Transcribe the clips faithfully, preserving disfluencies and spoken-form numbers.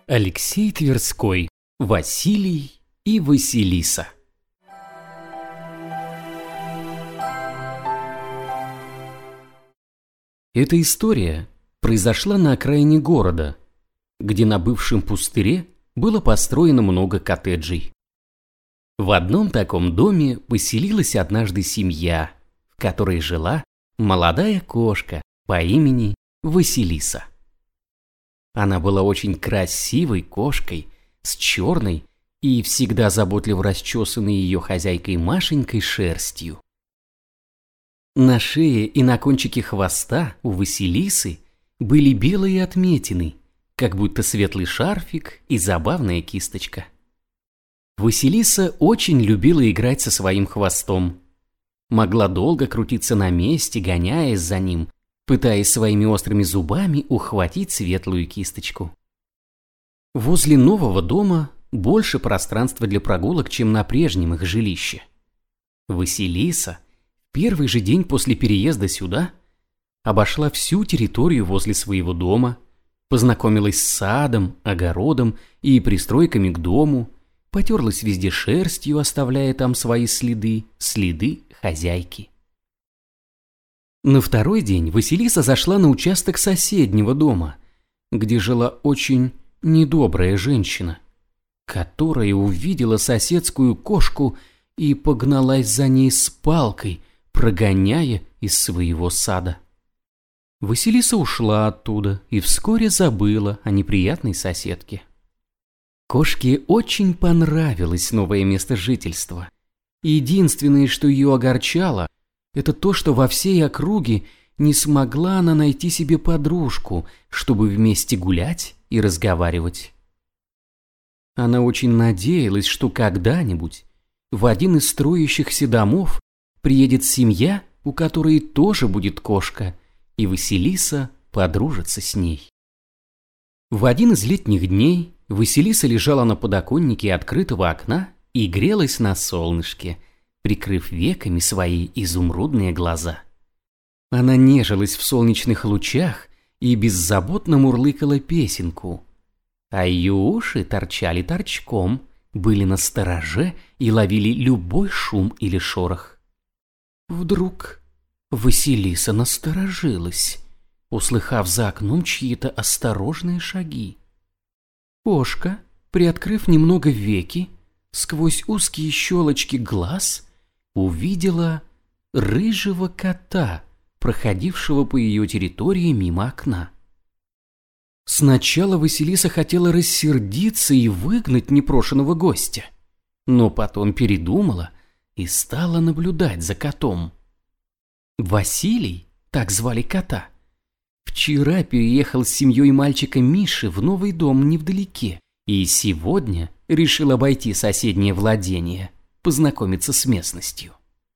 Алексей Тверской, Василий и Василиса. Эта история произошла на окраине города, где на бывшем пустыре было построено много коттеджей. В одном таком доме поселилась однажды семья, в которой жила молодая кошка по имени Василиса. Она была очень красивой кошкой, с черной и всегда заботливо расчесанной ее хозяйкой Машенькой шерстью. На шее и на кончике хвоста у Василисы были белые отметины, как будто светлый шарфик и забавная кисточка. Василиса очень любила играть со своим хвостом. Могла долго крутиться на месте, гоняясь за ним, пытаясь своими острыми зубами ухватить светлую кисточку. Возле нового дома больше пространства для прогулок, чем на прежнем их жилище. Василиса в первый же день после переезда сюда обошла всю территорию возле своего дома, познакомилась с садом, огородом и пристройками к дому, потерлась везде шерстью, оставляя там свои следы, следы хозяйки. На второй день Василиса зашла на участок соседнего дома, где жила очень недобрая женщина, которая увидела соседскую кошку и погналась за ней с палкой, прогоняя из своего сада. Василиса ушла оттуда и вскоре забыла о неприятной соседке. Кошке очень понравилось новое место жительства. Единственное, что ее огорчало, это то, что во всей округе не смогла она найти себе подружку, чтобы вместе гулять и разговаривать. Она очень надеялась, что когда-нибудь в один из строящихся домов приедет семья, у которой тоже будет кошка, и Василиса подружится с ней. В один из летних дней Василиса лежала на подоконнике открытого окна и грелась на солнышке, прикрыв веками свои изумрудные глаза. Она нежилась в солнечных лучах и беззаботно мурлыкала песенку, а ее уши торчали торчком, были настороже и ловили любой шум или шорох. Вдруг Василиса насторожилась, услыхав за окном чьи-то осторожные шаги. Кошка, приоткрыв немного веки, сквозь узкие щелочки глаз увидела рыжего кота, проходившего по ее территории мимо окна. Сначала Василиса хотела рассердиться и выгнать непрошеного гостя, но потом передумала и стала наблюдать за котом. Василий, так звали кота, вчера переехал с семьей мальчика Миши в новый дом невдалеке и сегодня решил обойти соседнее владение, познакомиться с местностью.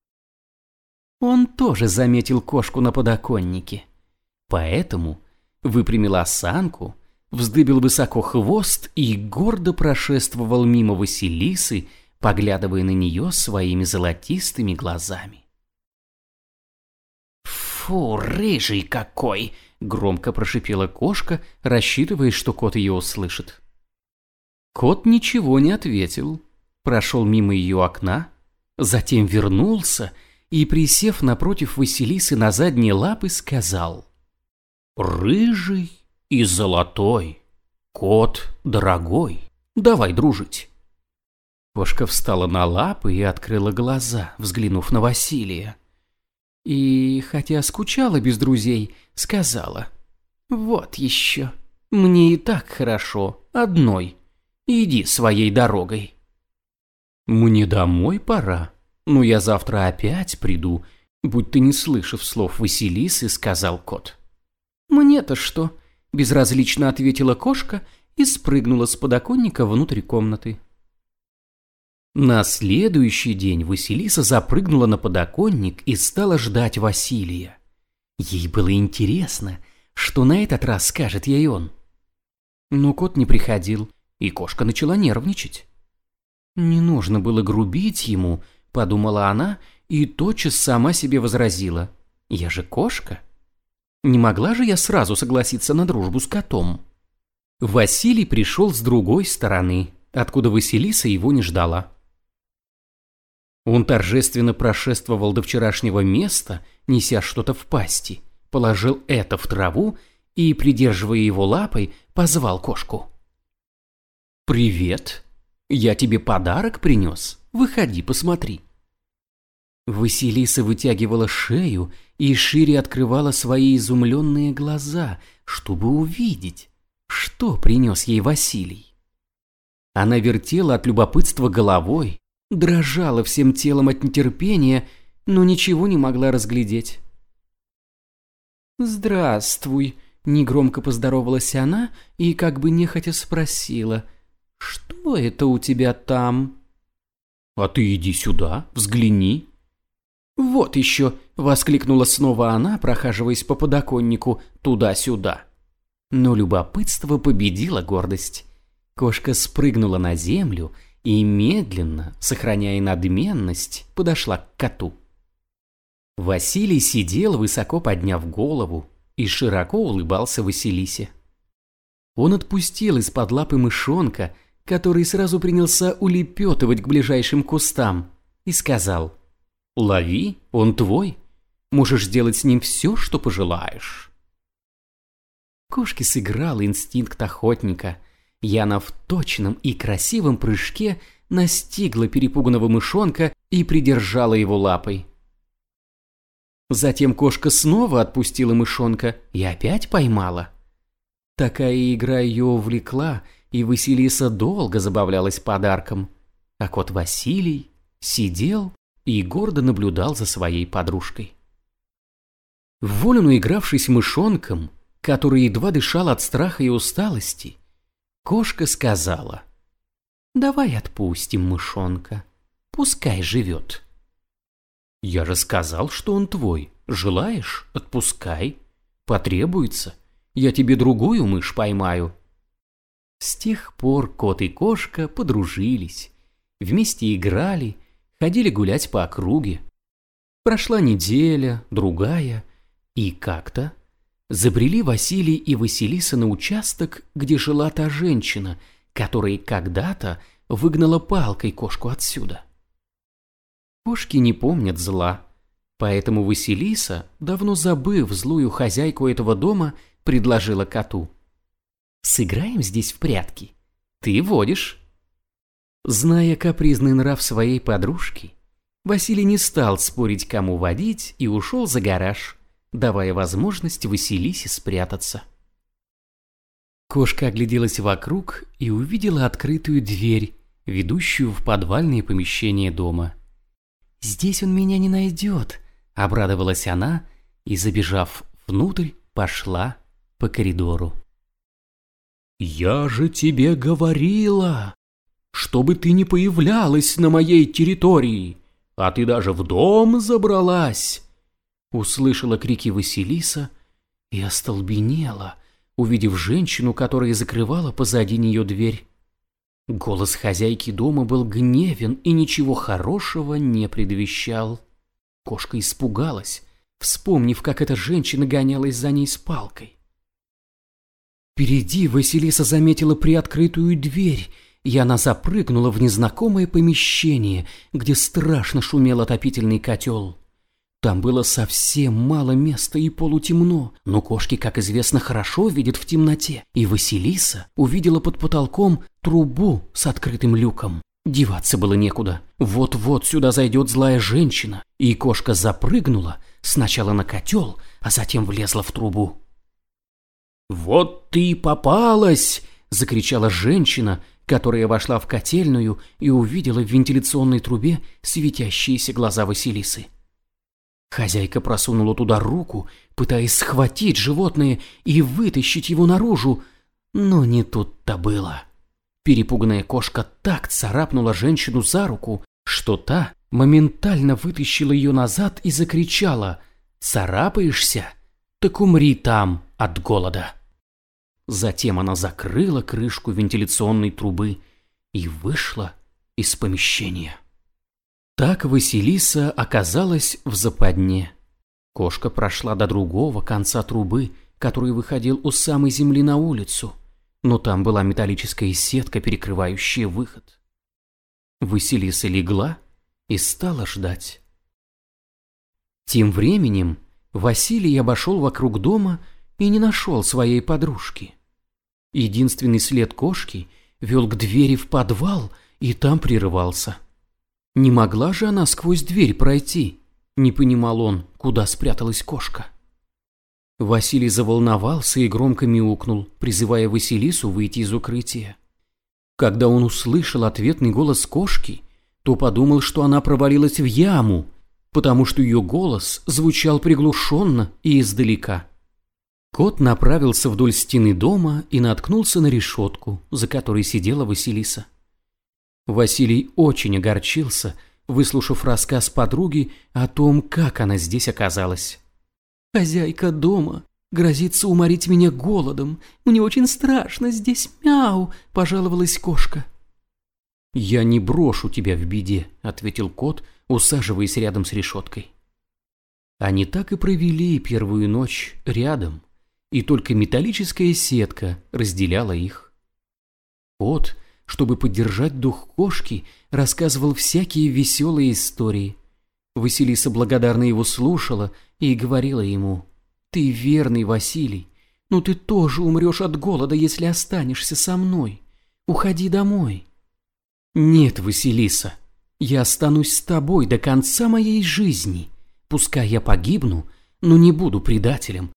Он тоже заметил кошку на подоконнике, поэтому выпрямил осанку, вздыбил высоко хвост и гордо прошествовал мимо Василисы, поглядывая на нее своими золотистыми глазами. «Фу, рыжий какой!» — громко прошипела кошка, рассчитывая, что кот ее услышит. Кот ничего не ответил, прошел мимо ее окна, затем вернулся и, присев напротив Василисы на задние лапы, сказал: «Рыжий и золотой, кот дорогой, давай дружить». Кошка встала на лапы и открыла глаза, взглянув на Василия. И, хотя скучала без друзей, сказала: «Вот еще, мне и так хорошо, одной, иди своей дорогой». «Мне домой пора, но я завтра опять приду», будь ты не слышав слов Василисы, сказал кот. «Мне-то что?» – безразлично ответила кошка и спрыгнула с подоконника внутрь комнаты. На следующий день Василиса запрыгнула на подоконник и стала ждать Василия. Ей было интересно, что на этот раз скажет ей он. Но кот не приходил, и кошка начала нервничать. «Не нужно было грубить ему», – подумала она, и тотчас сама себе возразила: «Я же кошка. Не могла же я сразу согласиться на дружбу с котом?» Василий пришел с другой стороны, откуда Василиса его не ждала. Он торжественно прошествовал до вчерашнего места, неся что-то в пасти, положил это в траву и, придерживая его лапой, позвал кошку. «Привет! Я тебе подарок принес. Выходи, посмотри». Василиса вытягивала шею и шире открывала свои изумленные глаза, чтобы увидеть, что принес ей Василий. Она вертела от любопытства головой, дрожала всем телом от нетерпения, но ничего не могла разглядеть. «Здравствуй», — негромко поздоровалась она и как бы нехотя спросила, «Что это у тебя там?» «А ты иди сюда, взгляни». «Вот еще», — воскликнула снова она, прохаживаясь по подоконнику туда-сюда. Но любопытство победило гордость. Кошка спрыгнула на землю и медленно, сохраняя надменность, подошла к коту. Василий сидел, высоко подняв голову, и широко улыбался Василисе. Он отпустил из-под лапы мышонка, который сразу принялся улепетывать к ближайшим кустам, и сказал: «Лови, он твой, можешь сделать с ним все, что пожелаешь». Кошке сыграл инстинкт охотника, и она в точном и красивом прыжке настигла перепуганного мышонка и придержала его лапой. Затем кошка снова отпустила мышонка и опять поймала. Такая игра ее увлекла, и Василиса долго забавлялась подарком, а кот Василий сидел и гордо наблюдал за своей подружкой. Вволю наигравшись мышонком, который едва дышал от страха и усталости, кошка сказала: «Давай отпустим мышонка, пускай живет». «Я же сказал, что он твой. Желаешь? Отпускай. Потребуется. Я тебе другую мышь поймаю». С тех пор кот и кошка подружились, вместе играли, ходили гулять по округе. Прошла неделя, другая, и как-то забрели Василий и Василиса на участок, где жила та женщина, которая когда-то выгнала палкой кошку отсюда. Кошки не помнят зла, поэтому Василиса, давно забыв злую хозяйку этого дома, предложила коту: «Сыграем здесь в прятки. Ты водишь». Зная капризный нрав своей подружки, Василий не стал спорить, кому водить, и ушел за гараж, давая возможность Василисе спрятаться. Кошка огляделась вокруг и увидела открытую дверь, ведущую в подвальные помещения дома. «Здесь он меня не найдет», — обрадовалась она и, забежав внутрь, пошла по коридору. «Я же тебе говорила, чтобы ты не появлялась на моей территории, а ты даже в дом забралась!» Услышала крики Василиса и остолбенела, увидев женщину, которая закрывала позади нее дверь. Голос хозяйки дома был гневен и ничего хорошего не предвещал. Кошка испугалась, вспомнив, как эта женщина гонялась за ней с палкой. Впереди Василиса заметила приоткрытую дверь, и она запрыгнула в незнакомое помещение, где страшно шумел отопительный котел. Там было совсем мало места и полутемно, но кошки, как известно, хорошо видят в темноте, и Василиса увидела под потолком трубу с открытым люком. Деваться было некуда. Вот-вот сюда зайдет злая женщина, и кошка запрыгнула сначала на котел, а затем влезла в трубу. «Вот ты и попалась!» – закричала женщина, которая вошла в котельную и увидела в вентиляционной трубе светящиеся глаза Василисы. Хозяйка просунула туда руку, пытаясь схватить животное и вытащить его наружу, но не тут-то было. Перепуганная кошка так царапнула женщину за руку, что та моментально вытащила ее назад и закричала: «Царапаешься? Так умри там от голода». Затем она закрыла крышку вентиляционной трубы и вышла из помещения. Так Василиса оказалась в западне. Кошка прошла до другого конца трубы, который выходил у самой земли на улицу, но там была металлическая сетка, перекрывающая выход. Василиса легла и стала ждать. Тем временем Василий обошел вокруг дома и не нашел своей подружки. Единственный след кошки вел к двери в подвал и там прерывался. Не могла же она сквозь дверь пройти, не понимал он, куда спряталась кошка. Василий заволновался и громко мяукнул, призывая Василису выйти из укрытия. Когда он услышал ответный голос кошки, то подумал, что она провалилась в яму, потому что ее голос звучал приглушенно и издалека. Кот направился вдоль стены дома и наткнулся на решетку, за которой сидела Василиса. Василий очень огорчился, выслушав рассказ подруги о том, как она здесь оказалась. «Хозяйка дома грозится уморить меня голодом. Мне очень страшно здесь, мяу!» – пожаловалась кошка. «Я не брошу тебя в беде», – ответил кот, усаживаясь рядом с решеткой. Они так и провели первую ночь рядом, и только металлическая сетка разделяла их. Кот, чтобы поддержать дух кошки, рассказывал всякие веселые истории. Василиса благодарно его слушала и говорила ему: «Ты верный, Василий, но ты тоже умрешь от голода, если останешься со мной. Уходи домой». «Нет, Василиса, я останусь с тобой до конца моей жизни. Пускай я погибну, но не буду предателем».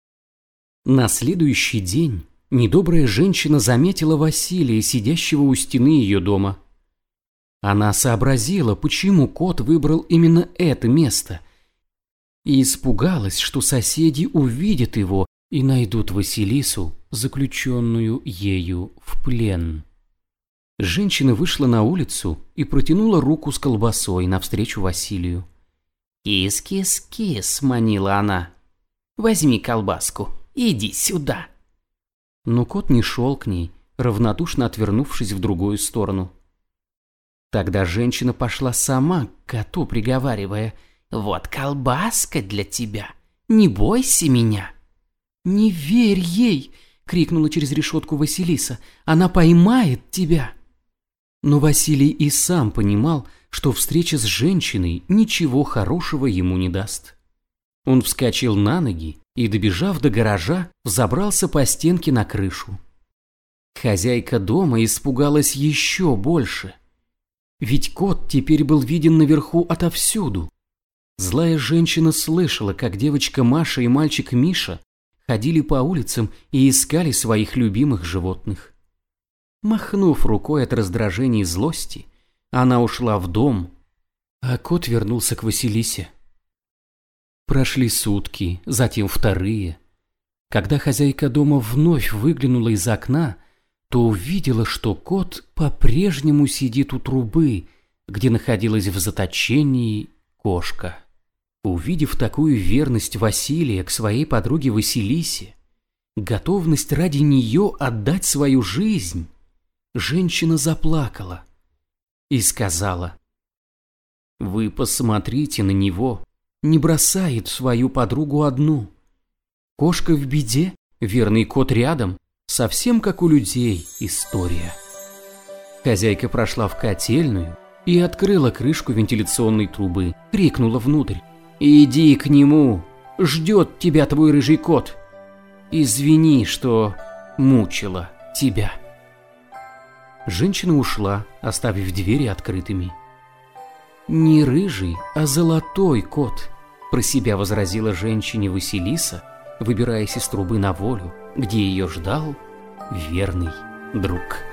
На следующий день недобрая женщина заметила Василия, сидящего у стены ее дома. Она сообразила, почему кот выбрал именно это место, и испугалась, что соседи увидят его и найдут Василису, заключенную ею в плен. Женщина вышла на улицу и протянула руку с колбасой навстречу Василию. «Кис-кис-кис», — манила она. «Возьми колбаску, иди сюда». Но кот не шел к ней, равнодушно отвернувшись в другую сторону. Тогда женщина пошла сама к коту, приговаривая: «Вот колбаска для тебя, не бойся меня». «Не верь ей!» — крикнула через решетку Василиса. «Она поймает тебя!» Но Василий и сам понимал, что встреча с женщиной ничего хорошего ему не даст. Он вскочил на ноги и, добежав до гаража, взобрался по стенке на крышу. Хозяйка дома испугалась еще больше. Ведь кот теперь был виден наверху отовсюду. Злая женщина слышала, как девочка Маша и мальчик Миша ходили по улицам и искали своих любимых животных. Махнув рукой от раздражения и злости, она ушла в дом, а кот вернулся к Василисе. Прошли сутки, затем вторые. Когда хозяйка дома вновь выглянула из окна, то увидела, что кот по-прежнему сидит у трубы, где находилась в заточении кошка. Увидев такую верность Василия к своей подруге Василисе, готовность ради нее отдать свою жизнь, женщина заплакала и сказала: «Вы посмотрите на него, не бросает свою подругу одну. Кошка в беде, верный кот рядом, совсем как у людей история». Хозяйка прошла в котельную и открыла крышку вентиляционной трубы, крикнула внутрь: «Иди к нему, ждет тебя твой рыжий кот. Извини, что мучила тебя». Женщина ушла, оставив двери открытыми. «Не рыжий, а золотой кот», — про себя возразила женщине Василиса, выбираясь из трубы на волю, где ее ждал верный друг.